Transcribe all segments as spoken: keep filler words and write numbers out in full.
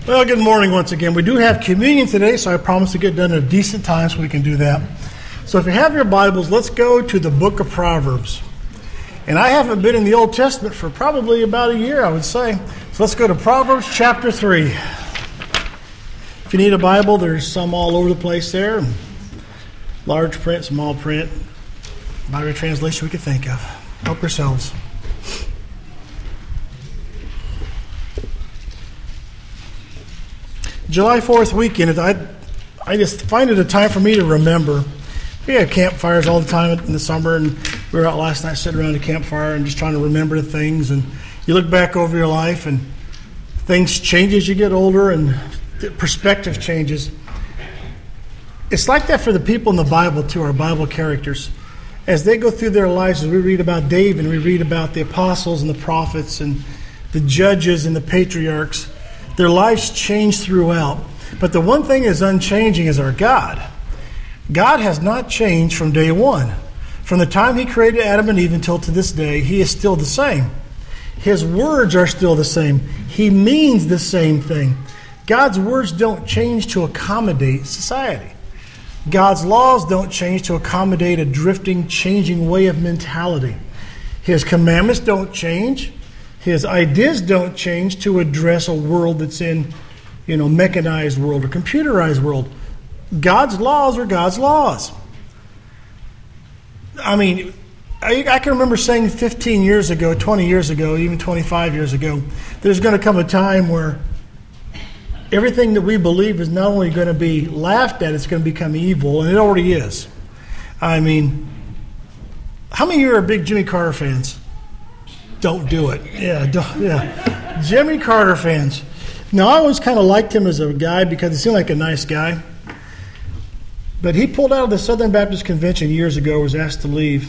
Well, good morning once again. We do have communion today, so I promise to get done at a decent time so we can do that. So if you have your Bibles, let's go to the book of Proverbs. And I haven't been in the Old Testament for probably about a year, I would say. So let's go to Proverbs chapter three. If you need a Bible, there's some all over the place there. Large print, small print, about every translation we can think of. Help yourselves. July fourth weekend, I, I just find it a time for me to remember. We have campfires all the time in the summer, and we were out last night sitting around a campfire and just trying to remember the things. And you look back over your life, and things change as you get older, and the perspective changes. It's like that for the people in the Bible, too, our Bible characters. As they go through their lives, as we read about David, and we read about the apostles and the prophets and the judges and the patriarchs, their lives change throughout. But the one thing is unchanging is our God. God has not changed from day one. From the time He created Adam and Eve until to this day, He is still the same. His words are still the same. He means the same thing. God's words don't change to accommodate society. God's laws don't change to accommodate a drifting, changing way of mentality. His commandments don't change. His ideas don't change to address a world that's in, you know, mechanized world or computerized world. God's laws are God's laws. I mean, I, I can remember saying fifteen years ago, twenty years ago, even twenty-five years ago, there's going to come a time where everything that we believe is not only going to be laughed at, it's going to become evil, and it already is. I mean, how many of you are big Jimmy Carter fans? Don't do it. Yeah, don't, yeah. Jimmy Carter fans. Now, I always kind of liked him as a guy because he seemed like a nice guy. But he pulled out of the Southern Baptist Convention years ago, was asked to leave.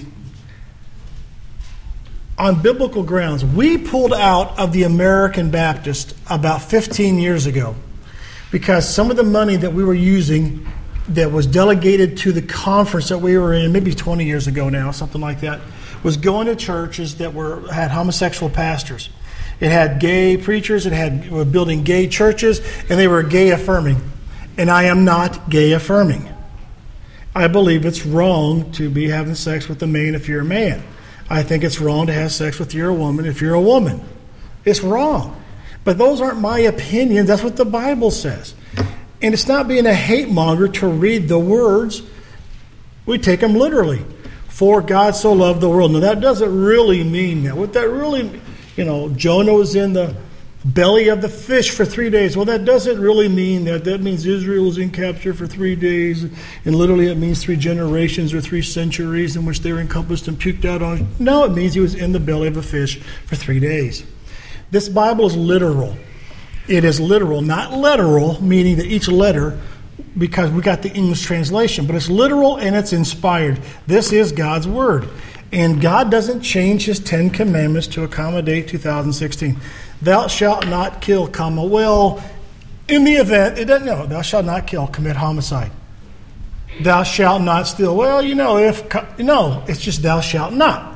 On biblical grounds, we pulled out of the American Baptist about fifteen years ago because some of the money that we were using that was delegated to the conference that we were in, maybe twenty years ago now, something like that, was going to churches that were had homosexual pastors. It had gay preachers, it had were building gay churches, and they were gay affirming. And I am not gay affirming. I believe it's wrong to be having sex with a man if you're a man. I think it's wrong to have sex with you're a woman if you're a woman. It's wrong. But those aren't my opinions. That's what the Bible says. And it's not being a hate monger to read the words. We take them literally. For God so loved the world. Now that doesn't really mean that. What that really, you know, Jonah was in the belly of the fish for three days. Well, that doesn't really mean that. That means Israel was in capture for three days. And literally it means three generations or three centuries in which they were encompassed and puked out on. No, it means he was in the belly of a fish for three days. This Bible is literal. It is literal, not literal, meaning that each letter, because we got the English translation, but it's literal and it's inspired. This is God's Word. And God doesn't change His Ten Commandments to accommodate two thousand sixteen. Thou shalt not kill, comma, well, in the event, it doesn't know, thou shalt not kill, commit homicide. Thou shalt not steal. Well, you know, if, no, it's just thou shalt not.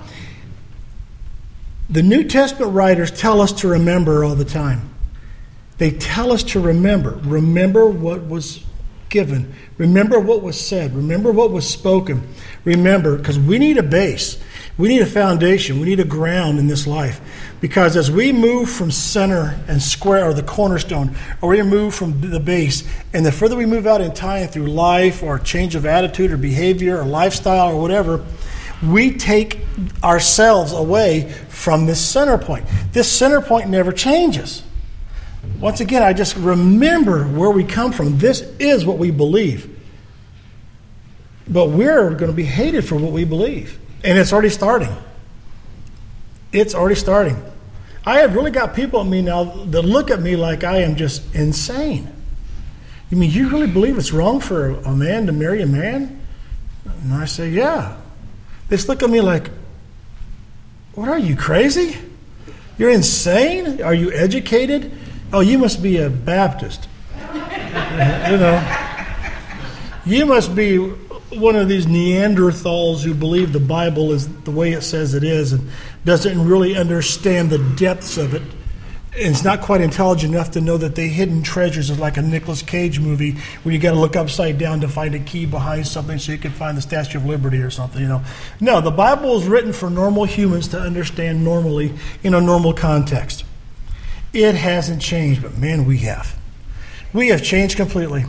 The New Testament writers tell us to remember all the time. They tell us to remember. Remember what was given. Remember what was said. Remember what was spoken. Remember, because we need a base. We need a foundation. We need a ground in this life. Because as we move from center and square, or the cornerstone, or we move from the base, and the further we move out in time through life or change of attitude or behavior or lifestyle or whatever, we take ourselves away from this center point. This center point never changes. Once again, I just remember where we come from. This is what we believe. But we're going to be hated for what we believe. And it's already starting. It's already starting. I have really got people at me now that look at me like I am just insane. You mean you really believe it's wrong for a man to marry a man? And I say, yeah. They just look at me like, what are you, crazy? You're insane? Are you educated? Oh, you must be a Baptist. You know, you must be one of these Neanderthals who believe the Bible is the way it says it is and doesn't really understand the depths of it. it's not quite intelligent enough to know that the hidden treasures is like a Nicolas Cage movie where you got to look upside down to find a key behind something so you can find the Statue of Liberty or something, you know. No, the Bible is written for normal humans to understand normally in a normal context. It hasn't changed, but man, we have. We have changed completely.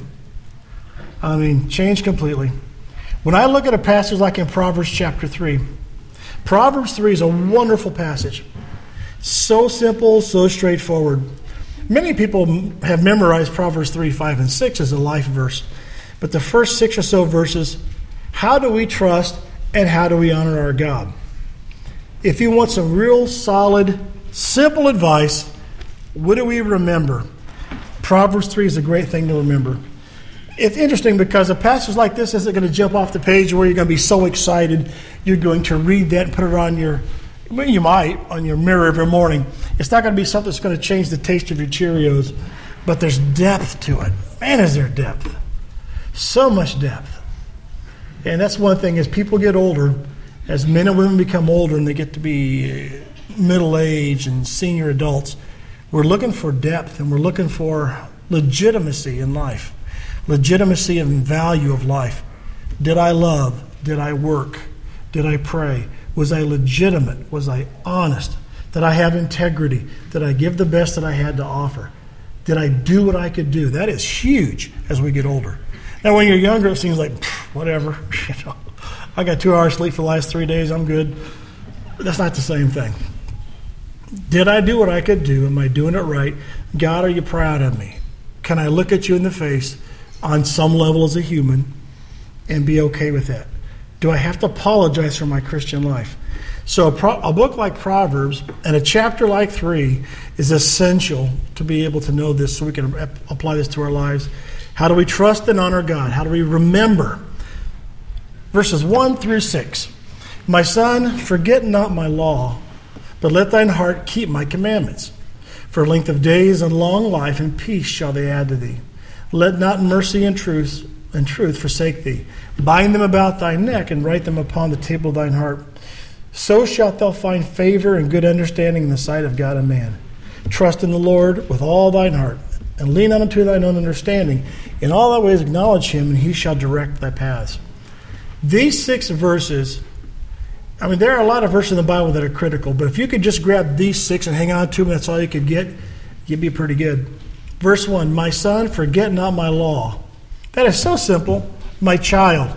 I mean, changed completely. When I look at a passage like in Proverbs chapter three, Proverbs three is a wonderful passage. So simple, so straightforward. Many people have memorized Proverbs three, five, and six as a life verse. But the first six or so verses, how do we trust and how do we honor our God? If you want some real solid, simple advice, what do we remember? Proverbs three is a great thing to remember. It's interesting because a passage like this isn't going to jump off the page where you're going to be so excited you're going to read that and put it on your, well, you might, on your mirror every morning. It's not going to be something that's going to change the taste of your Cheerios, but there's depth to it. Man, is there depth. So much depth. And that's one thing, as people get older, as men and women become older and they get to be middle-aged and senior adults, we're looking for depth and we're looking for legitimacy in life. Legitimacy and value of life. Did I love? Did I work? Did I pray? Was I legitimate? Was I honest? Did I have integrity? Did I give the best that I had to offer? Did I do what I could do? That is huge as we get older. Now, when you're younger, it seems like, whatever. You know, I got two hours sleep for the last three days. I'm good. But that's not the same thing. Did I do what I could do? Am I doing it right? God, are you proud of me? Can I look at you in the face on some level as a human and be okay with that? Do I have to apologize for my Christian life? So a, pro- a book like Proverbs and a chapter like three is essential to be able to know this so we can ap- apply this to our lives. How do we trust and honor God? How do we remember? Verses one through six. My son, forget not my law, but let thine heart keep my commandments. For length of days and long life and peace shall they add to thee. Let not mercy and truth and truth forsake thee. Bind them about thy neck and write them upon the table of thine heart. So shalt thou find favor and good understanding in the sight of God and man. Trust in the Lord with all thine heart, and lean not unto thine own understanding. In all thy ways acknowledge him, and he shall direct thy paths. These six verses, I mean, there are a lot of verses in the Bible that are critical, but if you could just grab these six and hang on to them, that's all you could get, you'd be pretty good. Verse one, my son, forget not my law. That is so simple. My child.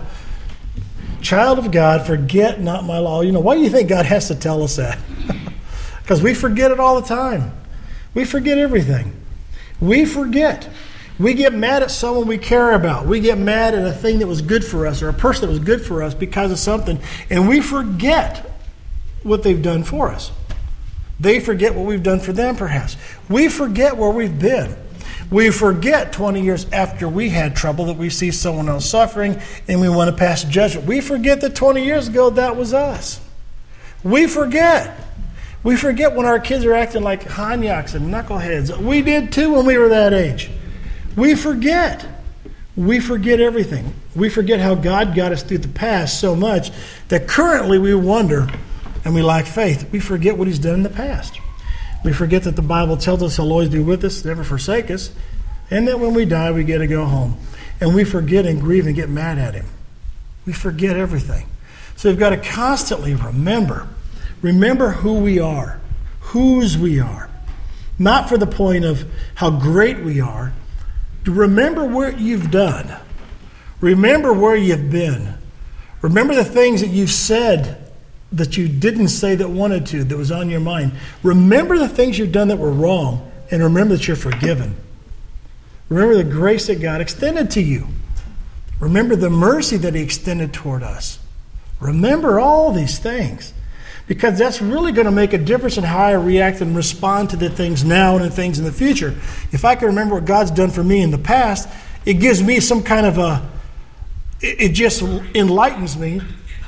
Child of God, forget not my law. You know, why do you think God has to tell us that? Because we forget it all the time. We forget everything. We forget. We get mad at someone we care about. We get mad at a thing that was good for us or a person that was good for us because of something, and we forget what they've done for us. They forget what we've done for them, perhaps. We forget where we've been. We forget twenty years after we had trouble that we see someone else suffering and we want to pass judgment. We forget that twenty years ago that was us. We forget. We forget when our kids are acting like hanyaks and knuckleheads. We did too when we were that age. We forget. We forget everything. We forget how God got us through the past so much that currently we wonder and we lack faith. We forget what he's done in the past. We forget that the Bible tells us he'll always be with us, never forsake us, and that when we die, we get to go home. And we forget and grieve and get mad at him. We forget everything. So we've got to constantly remember. Remember who we are, whose we are. Not for the point of how great we are. Remember what you've done. Remember where you've been. Remember the things that you've said that you didn't say that wanted to, that was on your mind. Remember the things you've done that were wrong, and remember that you're forgiven. Remember the grace that God extended to you. Remember the mercy that he extended toward us. Remember all these things, because that's really going to make a difference in how I react and respond to the things now and the things in the future. If I can remember what God's done for me in the past, it gives me some kind of a, it just enlightens me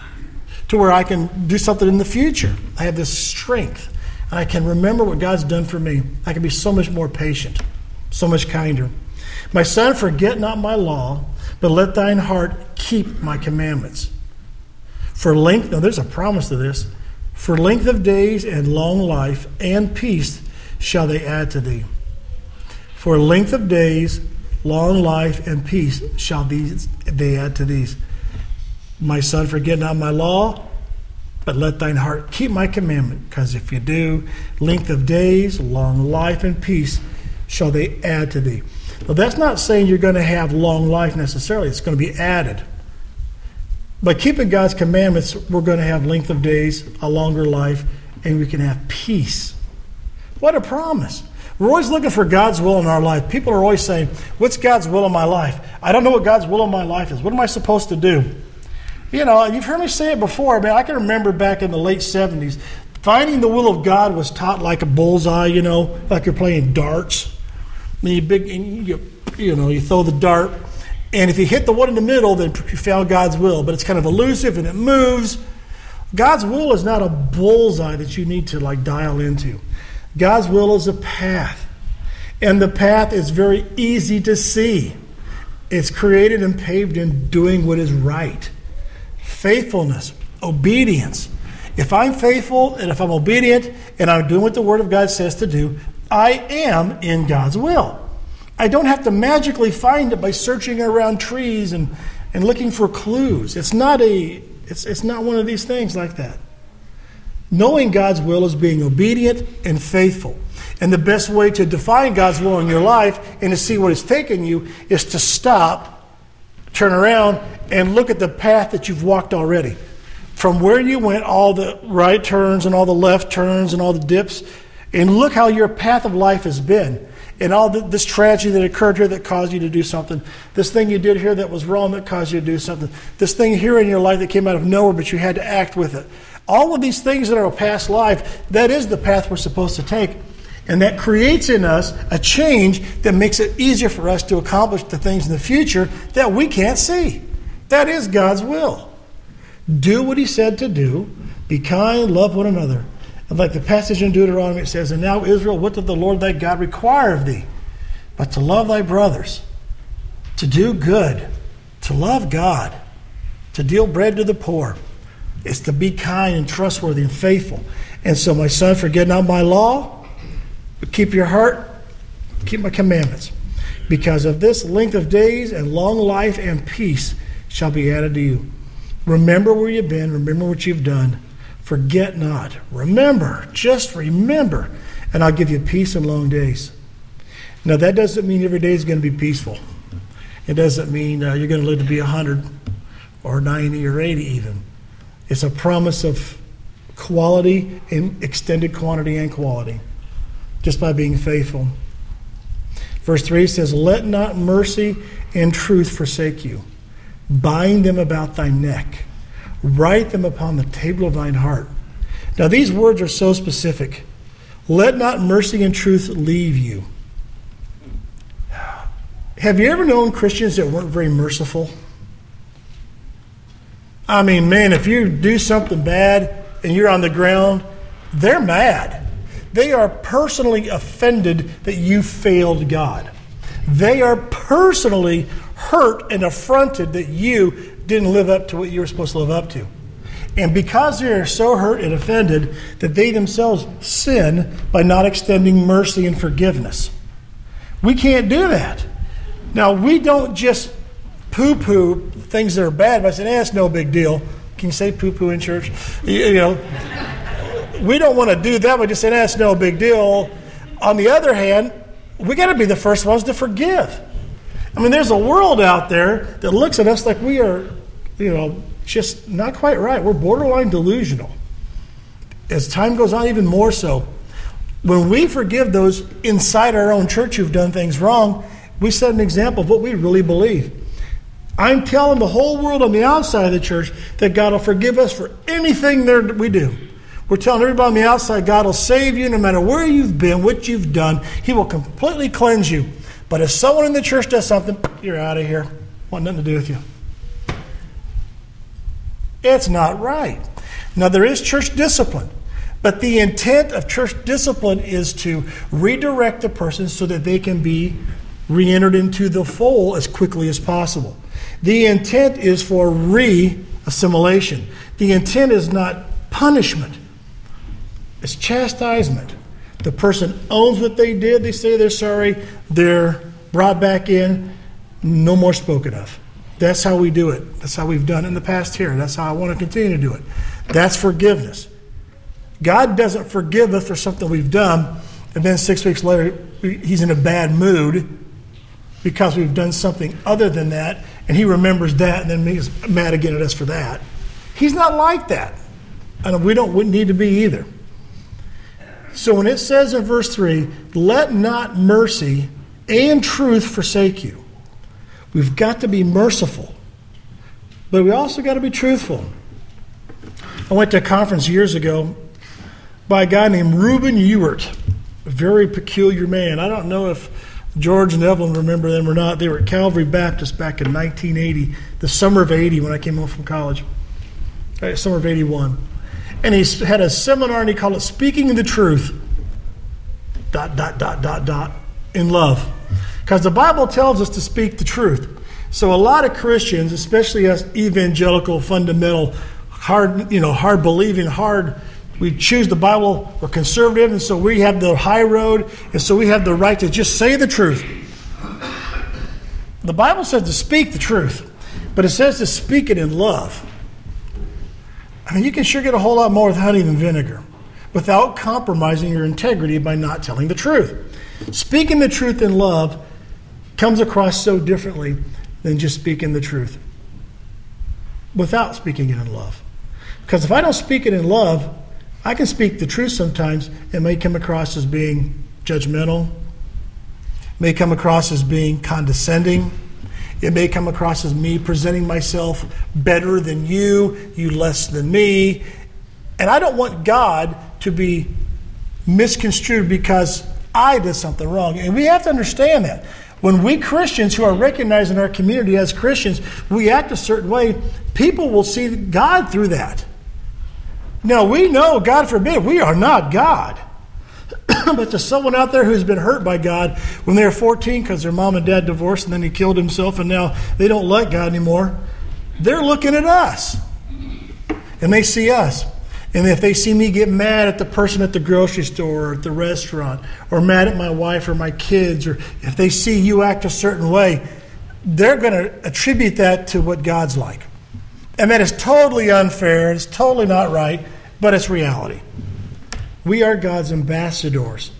to where I can do something in the future. I have this strength. And I can remember what God's done for me. I can be so much more patient, so much kinder. My son, forget not my law, but let thine heart keep my commandments. For length, now there's a promise to this, for length of days and long life and peace shall they add to thee. For length of days, long life, and peace shall these they add to these. My son, forget not my law, but let thine heart keep my commandment, because if you do, length of days, long life, and peace shall they add to thee. Well, that's not saying you're going to have long life necessarily. It's going to be added. By keeping God's commandments, we're going to have length of days, a longer life, and we can have peace. What a promise. We're always looking for God's will in our life. People are always saying, what's God's will in my life? I don't know what God's will in my life is. What am I supposed to do? You know, you've heard me say it before. I mean, I can remember back in the late seventies, finding the will of God was taught like a bullseye, you know, like you're playing darts. I mean, you, big, you, you know, you throw the dart, and if you hit the one in the middle, then you found God's will. But it's kind of elusive, and it moves. God's will is not a bullseye that you need to, like, dial into. God's will is a path, and the path is very easy to see. It's created and paved in doing what is right. Faithfulness, obedience. If I'm faithful and if I'm obedient and I'm doing what the Word of God says to do, I am in God's will. I don't have to magically find it by searching around trees and, and looking for clues. It's not a it's it's not one of these things like that. Knowing God's will is being obedient and faithful. And the best way to define God's will in your life and to see what it's taken you is to stop, turn around, and look at the path that you've walked already. From where you went, all the right turns and all the left turns and all the dips, and look how your path of life has been. And all the, this tragedy that occurred here that caused you to do something. This thing you did here that was wrong that caused you to do something. This thing here in your life that came out of nowhere, but you had to act with it. All of these things that are a past life, that is the path we're supposed to take. And that creates in us a change that makes it easier for us to accomplish the things in the future that we can't see. That is God's will. Do what He said to do. Be kind, love one another. And like the passage in Deuteronomy, it says, and now Israel, what did the Lord thy God require of thee? But to love thy brothers, to do good, to love God, to deal bread to the poor. It's to be kind and trustworthy and faithful. And so, my son, forget not my law, but keep your heart, keep my commandments. Because of this, length of days and long life and peace shall be added to you. Remember where you've been. Remember what you've done. Forget not. Remember. Just remember. And I'll give you peace and long days. Now, that doesn't mean every day is going to be peaceful. It doesn't mean uh, you're going to live to be one hundred or ninety or eighty even. It's a promise of quality and extended quantity and quality just by being faithful. Verse three says, let not mercy and truth forsake you. Bind them about thy neck. Write them upon the table of thine heart. Now these words are so specific. Let not mercy and truth leave you. Have you ever known Christians that weren't very merciful? I mean, man, if you do something bad and you're on the ground, they're mad. They are personally offended that you failed God. They are personally hurt and affronted that you didn't live up to what you were supposed to live up to. And because they are so hurt and offended that they themselves sin by not extending mercy and forgiveness. We can't do that. Now, we don't just poo-poo things that are bad by saying, eh, it's no big deal. Can you say poo-poo in church? You, you know, we don't want to do that by just saying, eh, it's no big deal. On the other hand, we got to be the first ones to forgive. I mean, there's a world out there that looks at us like we are, you know, just not quite right. We're borderline delusional. As time goes on, even more so. When we forgive those inside our own church who've done things wrong, we set an example of what we really believe. I'm telling the whole world on the outside of the church that God will forgive us for anything there that we do. We're telling everybody on the outside God will save you no matter where you've been, what you've done. He will completely cleanse you. But if someone in the church does something, you're out of here. Want nothing to do with you. It's not right. Now, there is church discipline. But the intent of church discipline is to redirect the person so that they can be re-entered into the fold as quickly as possible. The intent is for re-assimilation. The intent is not punishment. It's chastisement. The person owns what they did. They say they're sorry. They're brought back in. No more spoken of. That's how we do it. That's how we've done it in the past here. That's how I want to continue to do it. That's forgiveness. God doesn't forgive us for something we've done, and then six weeks later, he's in a bad mood because we've done something other than that, and he remembers that and then he's mad again at us for that. He's not like that. And we don't wouldn't need to be either. So when it says in verse three, let not mercy and truth forsake you. We've got to be merciful, but we also got to be truthful. I went to a conference years ago by a guy named Reuben Ewert, a very peculiar man. I don't know if George and Evelyn remember them or not. They were at Calvary Baptist back in nineteen eighty, the summer of eighty when I came home from college, right, summer of eighty-one. And he had a seminar and he called it Speaking the Truth, dot, dot, dot, dot, dot, in love. Because the Bible tells us to speak the truth. So a lot of Christians, especially us evangelical, fundamental, hard, you know, hard believing, hard, we choose the Bible, we're conservative, and so we have the high road, and so we have the right to just say the truth. The Bible says to speak the truth, but it says to speak it in love. I mean, you can sure get a whole lot more with honey than vinegar without compromising your integrity by not telling the truth. Speaking the truth in love comes across so differently than just speaking the truth without speaking it in love. Because if I don't speak it in love, I can speak the truth sometimes. It may come across as being judgmental, may come across as being condescending. It may come across as me presenting myself better than you, you less than me. And I don't want God to be misconstrued because I did something wrong. And we have to understand that. When we Christians who are recognized in our community as Christians, we act a certain way, people will see God through that. Now, we know, God forbid, we are not God. But to someone out there who's been hurt by God when they were fourteen because their mom and dad divorced and then he killed himself and now they don't like God anymore, they're looking at us. And they see us. And if they see me get mad at the person at the grocery store or at the restaurant or mad at my wife or my kids, or if they see you act a certain way, they're going to attribute that to what God's like. And that is totally unfair. It's totally not right, but it's reality. We are God's ambassadors.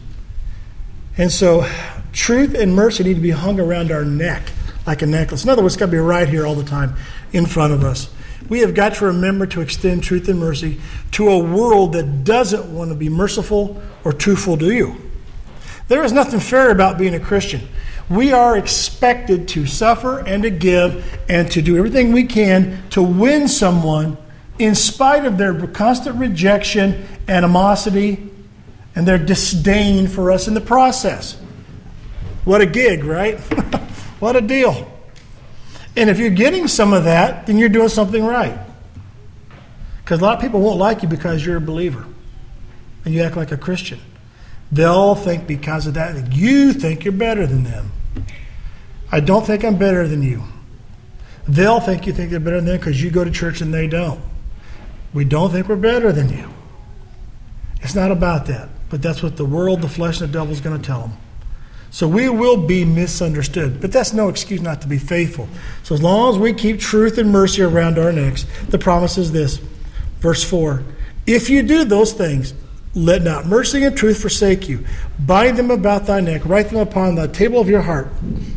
And so truth and mercy need to be hung around our neck like a necklace. In other words, it's got to be right here all the time in front of us. We have got to remember to extend truth and mercy to a world that doesn't want to be merciful or truthful to you. There is nothing fair about being a Christian. We are expected to suffer and to give and to do everything we can to win someone in spite of their constant rejection, animosity, and their disdain for us in the process. What a gig, right? What a deal. And if you're getting some of that, then you're doing something right. Because a lot of people won't like you because you're a believer and you act like a Christian. They'll think because of that, that you think you're better than them. I don't think I'm better than you. They'll think you think they're better than them because you go to church and they don't. We don't think we're better than you. It's not about that. But that's what the world, the flesh, and the devil is going to tell them. So we will be misunderstood. But that's no excuse not to be faithful. So as long as we keep truth and mercy around our necks, the promise is this. Verse four. If you do those things, let not mercy and truth forsake you. Bind them about thy neck. Write them upon the table of your heart.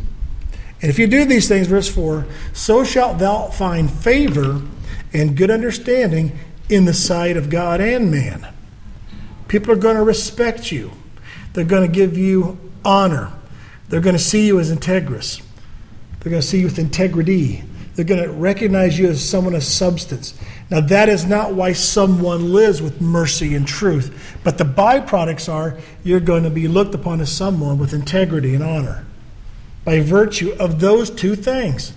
And if you do these things, verse four, so shalt thou find favor and good understanding in the sight of God and man. People are going to respect you. They're going to give you honor. They're going to see you as integrous. They're going to see you with integrity. They're going to recognize you as someone of substance. Now, that is not why someone lives with mercy and truth. But the byproducts are you're going to be looked upon as someone with integrity and honor by virtue of those two things.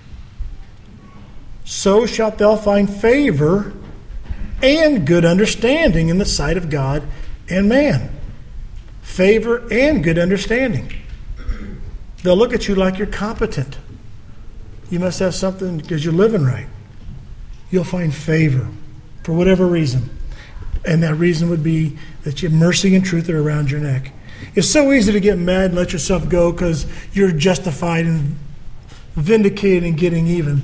So shalt thou find favor and good understanding in the sight of God and man. Favor and good understanding. They'll look at you like you're competent. You must have something because you're living right. You'll find favor for whatever reason. And that reason would be that your mercy and truth are around your neck. It's so easy to get mad and let yourself go because you're justified and vindicated and getting even.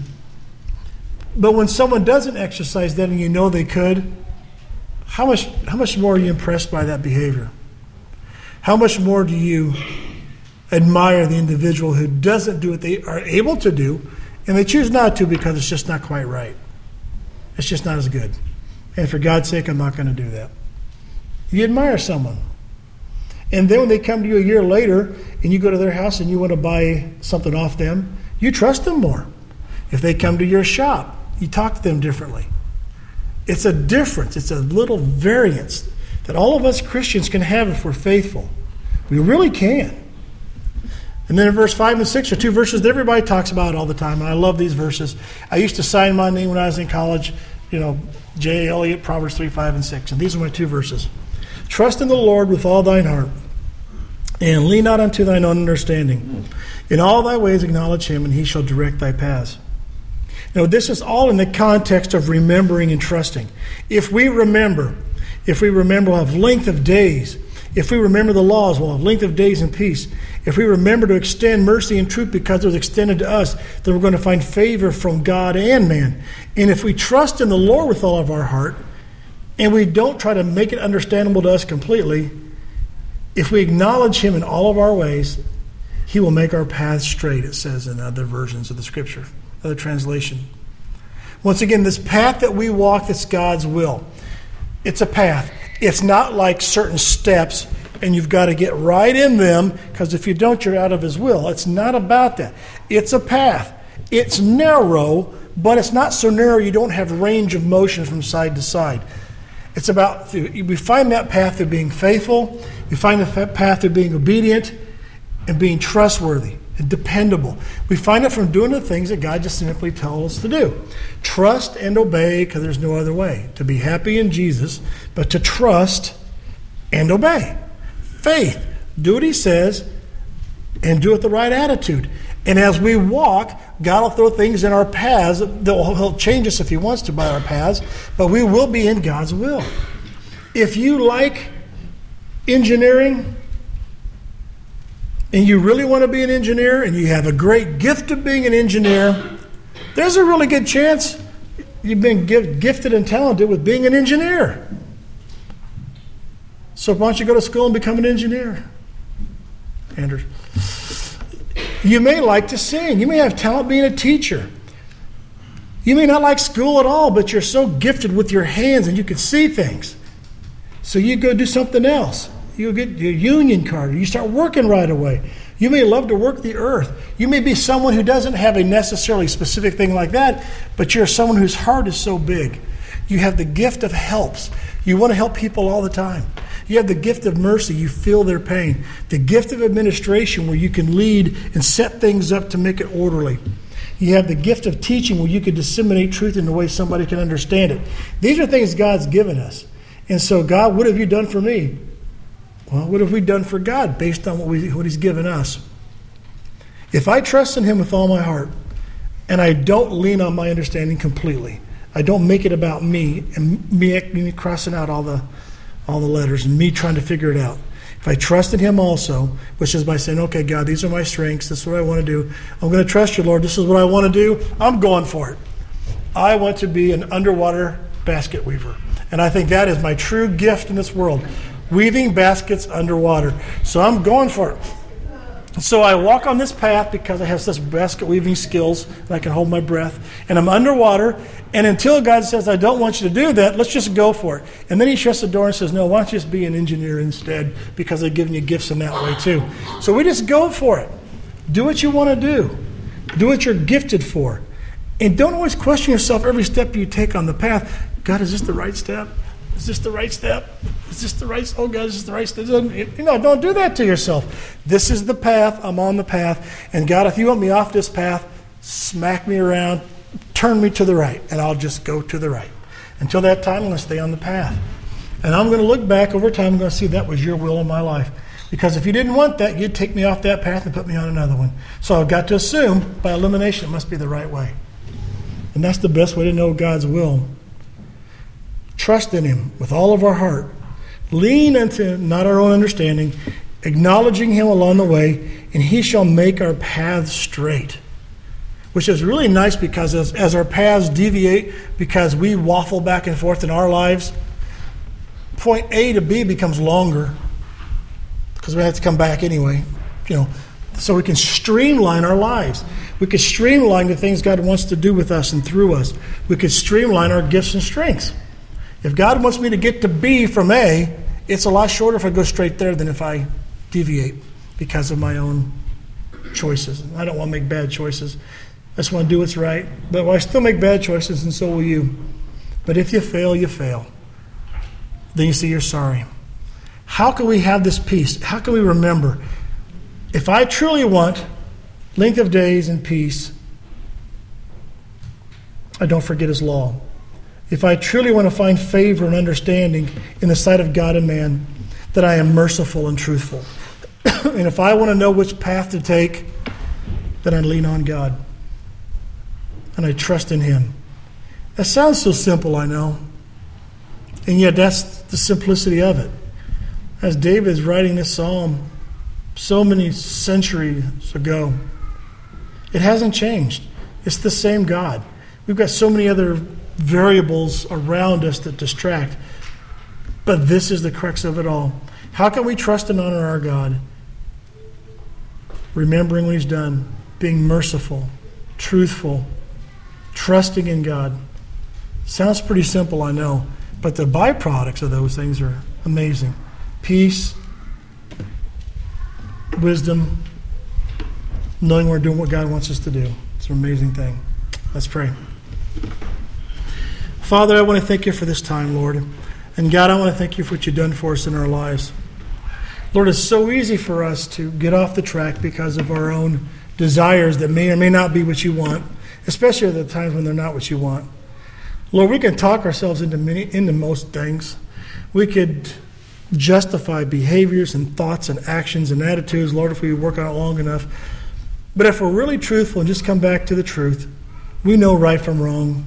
But when someone doesn't exercise that and you know they could, how much how much more are you impressed by that behavior? How much more do you admire the individual who doesn't do what they are able to do, and they choose not to because it's just not quite right. It's just not as good. And for God's sake, I'm not going to do that. You admire someone. And then when they come to you a year later and you go to their house and you want to buy something off them, you trust them more. If they come to your shop, you talk to them differently. It's a difference. It's a little variance that all of us Christians can have if we're faithful. We really can. And then in verse five and six are two verses that everybody talks about all the time, and I love these verses. I used to sign my name when I was in college, you know, J. Elliott, Proverbs three, five, and six. And these are my two verses. Trust in the Lord with all thine heart, and lean not unto thine own understanding. In all thy ways acknowledge him, and he shall direct thy paths. Now, this is all in the context of remembering and trusting. If we remember, if we remember, we'll have length of days. If we remember the laws, we'll have length of days and peace. If we remember to extend mercy and truth because it was extended to us, then we're going to find favor from God and man. And if we trust in the Lord with all of our heart, and we don't try to make it understandable to us completely, if we acknowledge him in all of our ways, he will make our paths straight, it says in other versions of the scripture, other translation. Once again, this path that we walk, that's God's will. It's a path. It's not like certain steps and you've got to get right in them, because if you don't, you're out of his will. It's not about that. It's a path. It's narrow, but it's not so narrow you don't have range of motion from side to side. It's about, we find that path of being faithful, we find the path of being obedient and being trustworthy and dependable. We find it from doing the things that God just simply tells us to do. Trust and obey, because there's no other way. To be happy in Jesus, but to trust and obey. Faith, do what he says and do it with the right attitude. And as we walk, God will throw things in our paths that will, he'll change us if he wants to by our paths, but we will be in God's will. If you like engineering and you really want to be an engineer and you have a great gift of being an engineer, there's a really good chance you've been gifted and talented with being an engineer. So why don't you go to school and become an engineer? Andrew. You may like to sing. You may have talent being a teacher. You may not like school at all, but you're so gifted with your hands and you can see things. So you go do something else. You get your union card, or you start working right away. You may love to work the earth. You may be someone who doesn't have a necessarily specific thing like that, but you're someone whose heart is so big. You have the gift of helps. You want to help people all the time. You have the gift of mercy. You feel their pain. The gift of administration, where you can lead and set things up to make it orderly. You have the gift of teaching, where you can disseminate truth in the way somebody can understand it. These are things God's given us. And so, God, what have you done for me? Well, what have we done for God based on what, we, what he's given us? If I trust in him with all my heart, and I don't lean on my understanding completely, I don't make it about me and me, me crossing out all the all the letters and me trying to figure it out. If I trust in him also, which is by saying, okay, God, these are my strengths. This is what I want to do. I'm going to trust you, Lord. This is what I want to do. I'm going for it. I want to be an underwater basket weaver. And I think that is my true gift in this world, weaving baskets underwater. So I'm going for it. So I walk on this path because I have such basket weaving skills and I can hold my breath. And I'm underwater. And until God says, I don't want you to do that, let's just go for it. And then he shuts the door and says, no, why don't you just be an engineer instead, because I've given you gifts in that way too. So we just go for it. Do what you want to do. Do what you're gifted for. And don't always question yourself every step you take on the path. God, is this the right step? Is this the right step? Is this the right, oh God, is this the right step? You know, don't do that to yourself. This is the path. I'm on the path. And God, if you want me off this path, smack me around, turn me to the right, and I'll just go to the right. Until that time, I'm going to stay on the path. And I'm going to look back over time, I'm going to see that was your will in my life. Because if you didn't want that, you'd take me off that path and put me on another one. So I've got to assume, by elimination, it must be the right way. And that's the best way to know God's will. trust in him with all of our heart, lean into not our own understanding, acknowledging him along the way, and he shall make our paths straight. Which is really nice because as, as our paths deviate, because we waffle back and forth in our lives, point A to B becomes longer because we have to come back anyway, you know, so we can streamline our lives. We can streamline the things God wants to do with us and through us. We can streamline our gifts and strengths. If God wants me to get to B from A, it's a lot shorter if I go straight there than if I deviate because of my own choices. I don't want to make bad choices. I just want to do what's right. But I still make bad choices, and so will you. But if you fail, you fail. Then you say you're sorry. How can we have this peace? How can we remember? If I truly want length of days and peace, I don't forget his law. If I truly want to find favor and understanding in the sight of God and man, that I am merciful and truthful. And if I want to know which path to take, then I lean on God. And I trust in him. That sounds so simple, I know. And yet that's the simplicity of it. As David is writing this psalm so many centuries ago, it hasn't changed. It's the same God. We've got so many other variables around us that distract. But this is the crux of it all. How can we trust and honor our God? Remembering what he's done, being merciful, truthful, trusting in God. Sounds pretty simple, I know, but the byproducts of those things are amazing. Peace, wisdom, knowing we're doing what God wants us to do. It's an amazing thing. Let's pray. Father, I want to thank you for this time, Lord. And God, I want to thank you for what you've done for us in our lives. Lord, it's so easy for us to get off the track because of our own desires that may or may not be what you want, especially at the times when they're not what you want. Lord, we can talk ourselves into many, into most things. We could justify behaviors and thoughts and actions and attitudes, Lord, if we work on it long enough. But if we're really truthful and just come back to the truth, we know right from wrong.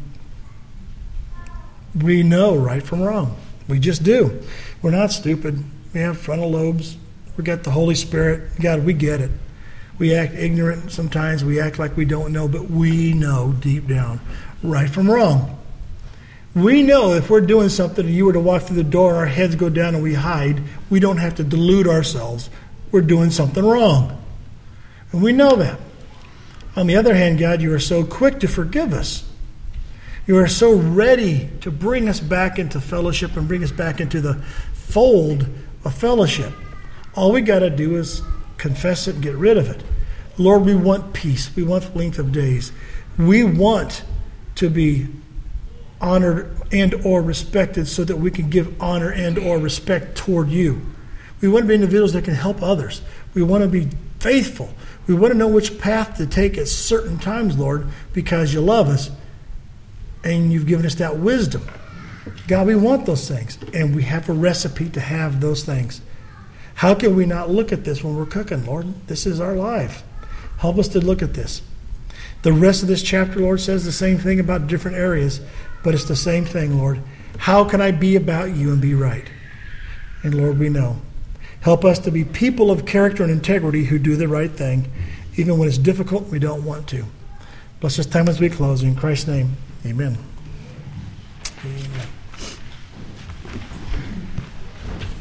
We know right from wrong. We just do. We're not stupid. We have frontal lobes. We got the Holy Spirit. God, we get it. We act ignorant sometimes. We act like we don't know, but we know deep down right from wrong. We know if we're doing something and you were to walk through the door and our heads go down and we hide, we don't have to delude ourselves. We're doing something wrong. And we know that. On the other hand, God, you are so quick to forgive us. You are so ready to bring us back into fellowship and bring us back into the fold of fellowship. All we got to do is confess it and get rid of it. Lord, we want peace. We want length of days. We want to be honored and or respected so that we can give honor and or respect toward you. We want to be individuals that can help others. We want to be faithful. We want to know which path to take at certain times, Lord, because you love us and you've given us that wisdom. God, we want those things, and we have a recipe to have those things. How can we not look at this when we're cooking, Lord? This is our life. Help us to look at this. The rest of this chapter, Lord, says the same thing about different areas, but it's the same thing, Lord. How can I be about you and be right? And Lord, we know. Help us to be people of character and integrity who do the right thing, even when it's difficult and we don't want to. Bless this time as we close. In Christ's name, amen. Amen.